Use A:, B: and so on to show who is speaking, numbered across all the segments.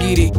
A: Giri.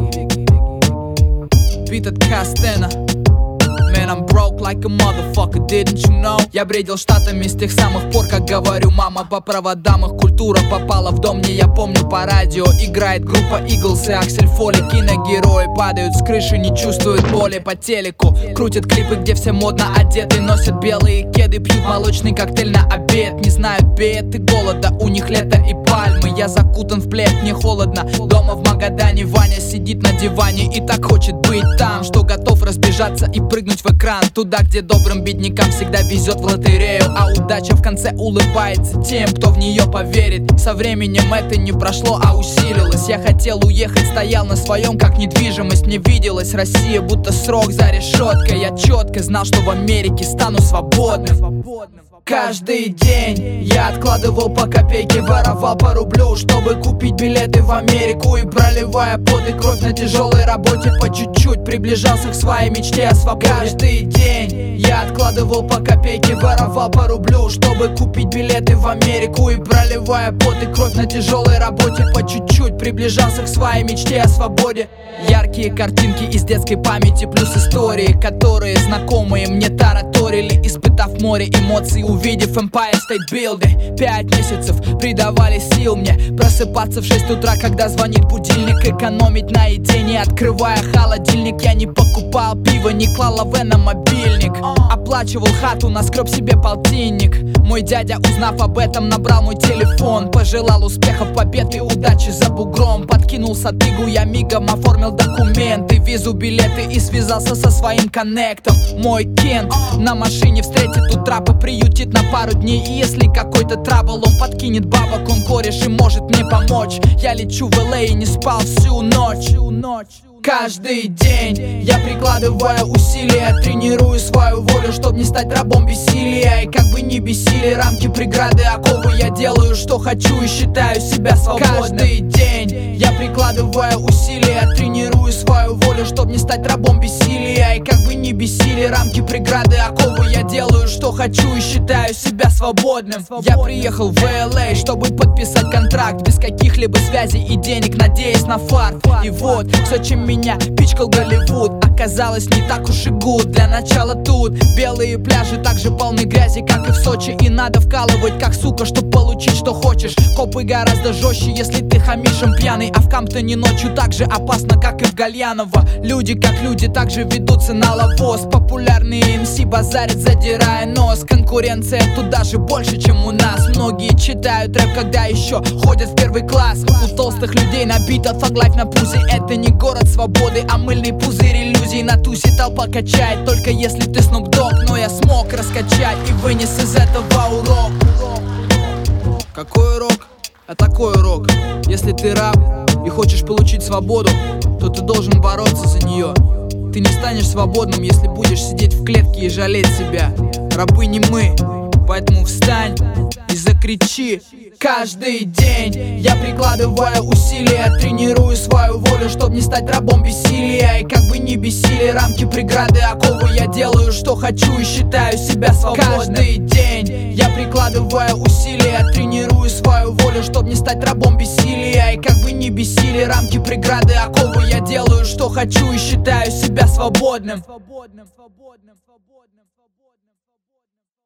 A: Beat от Кастена. Man, I'm broke like a motherfucker, didn't you know? Я бредил штатами с тех самых пор, как говорю мама. По проводам их культура попала в дом. Не я помню, по радио играет группа Eagles и Аксель Фоли. Киногерои падают с крыши, не чувствуют боли. По телеку крутят клипы, где все модно одеты. Носят белые кеды, пьют молочный коктейль на обед. Не знают бед и голода, у них лето и пальмы. Я закутан в плед, мне холодно. Дома в Магадане Ваня сидит на диване и так хочет быть там, что готов разбежаться и прыгнуть в экран. Туда, где добрым беднякам всегда везет в лотерею, а удача в конце улыбается тем, кто в нее поверит. Со временем это не прошло, а усилилось. Я хотел уехать, стоял на своем, как недвижимость. Мне виделась Россия, будто срок за решеткой. Я четко знал, что в Америке стану свободным. Каждый день я откладывал по копейке, воровал по рублю, чтобы купить билеты в Америку. И проливая пот и кровь на тяжелой работе, по чуть-чуть приближался к своей мечте о свободе. Каждый день я откладывал по копейке, воровал по рублю, чтобы купить билеты в Америку. И проливая пот и кровь на тяжелой работе, по чуть-чуть приближался к своей мечте о свободе. Яркие картинки из детской памяти, плюс истории, которые знакомые мне тараторили. Испытав море эмоций, увидев Empire State Building. 5 месяцев придавали сил мне просыпаться в 6 утра, когда звонит будильник. Экономить на еде, не открывая холодильник. Я не покупал пиво, не клал лаве на мобильник. Оплачивал хату, наскреб себе полтинник. Мой дядя, узнав об этом, набрал мой телефон. Пожелал успехов, побед и удачи за бугром. Подкинул сатыгу, я мигом оформил документы, визу, билеты и связался со своим коннектом. Мой Кент на машине встретит утра, поприютит на пару дней. И если какой-то трабл, он подкинет бабок, он кореш и может мне помочь. Я лечу в LA и не спал всю ночь. Каждый день я прикладываю усилия, тренирую свою волю, чтоб не стать рабом бессилия. И как бы ни бесили рамки, преграды, оковы, я делаю, что хочу и считаю себя свободным. Каждый день я прикладываю усилия, тренирую свою волю, чтоб не стать рабом бессилия. И как бы ни бесили рамки, преграды, оковы, я делаю, что хочу и считаю себя свободным. Я приехал в LA, чтобы подписать контракт, без каких-либо связей и денег, надеясь на фарт. И вот все, чем меня пичкал Голливуд, оказалось не так уж и гуд. Для начала тут белые пляжи так же полны грязи, как и в Сочи. И надо вкалывать как сука, чтоб получить что хочешь. Копы гораздо жестче, если ты хамишь им пьяный. А в Камптоне ночью так же опасно, как и в Гальяново. Люди как люди также ведутся на лавоз. Популярные МС базарят, задирая нос. Конкуренция тут даже больше, чем у нас. Многие читают рэп, когда еще ходят в первый класс. У толстых людей набито фаглайф на пузе. Это не город свободы, а мыльный пузырь иллюзий. На тусе толпа качает, только если ты Snoop Dogg. Но я смог раскачать и вынес из этого урок. Какой урок? А такой урок. Если ты раб и хочешь получить свободу, то ты должен бороться за нее. Ты не станешь свободным, если будешь сидеть в клетке и жалеть себя. Рабы не мы, поэтому встань и закричи. Каждый день я прикладываю усилия, тренирую свою волю, чтоб не стать рабом бессилия. И как бы ни бесили рамки, преграды, оковы, я делаю, что хочу и считаю себя свободным. Каждый день я прикладываю усилия, тренирую свою волю, чтоб не стать рабом бессилия. И как бы ни бесили рамки, преграды, оковы, я делаю, что хочу и считаю себя свободным.